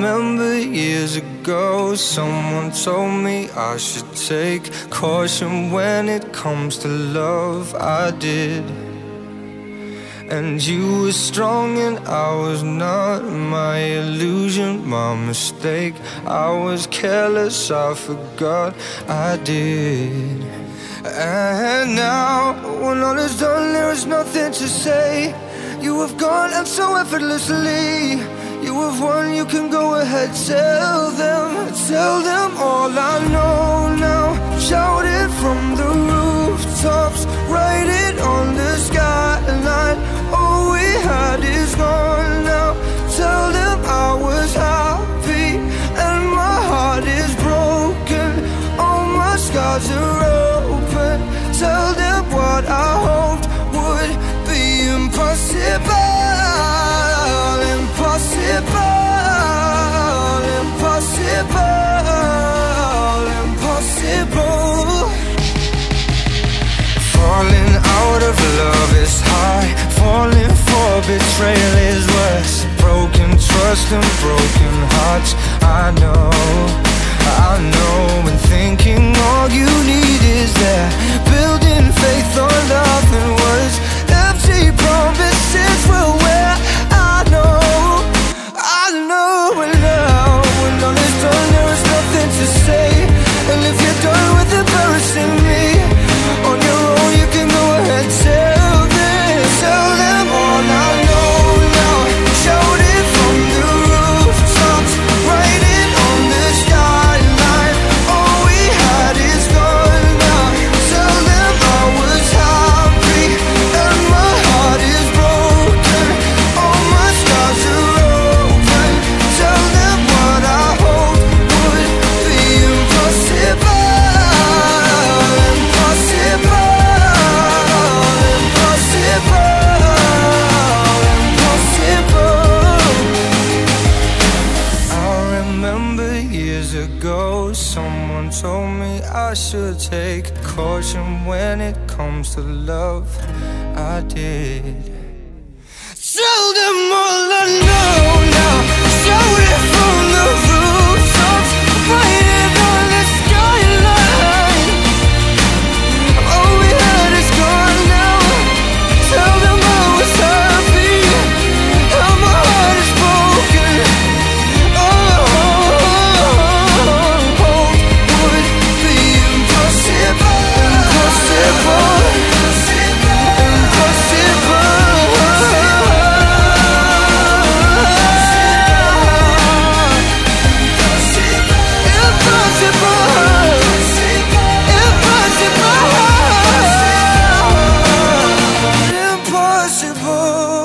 remember years ago, someone told me I should take caution when it comes to love. I did. And you were strong and I was not. My illusion, my mistake. I was careless, I forgot I did. And now, when all is done, there is nothing to say. You have gone and so effortlessly. You have won, you can go ahead, tell them all I know now. Shout it from the rooftops, write it on the skyline. All we had is gone now. Tell them I was happy and my heart is broken. All my scars are open. Tell them what I hoped would be impossible. Impossible. Falling out of love is high. Falling for betrayal is worse. Broken trust and broken hearts. I know, and thinking all you need is that. Building faith on nothing words. Empty promises will wear. I know, and now when all is done, there is nothing to say. And if you're done with embarrassing me on your own, you can go ahead, tell them all I know now. Shout it from the rooftops, write it on the skyline. All we had is gone now. Tell them I was happy and my heart is broken. All my scars are open. Tell them what I hoped would be impossible. Someone told me I should take caution when it comes to love. I did. Tell them all I know now. Shout it from the rooftops, write it on the skyline. All we had is gone now. Tell them I was happy and my heart is broken. Impossible.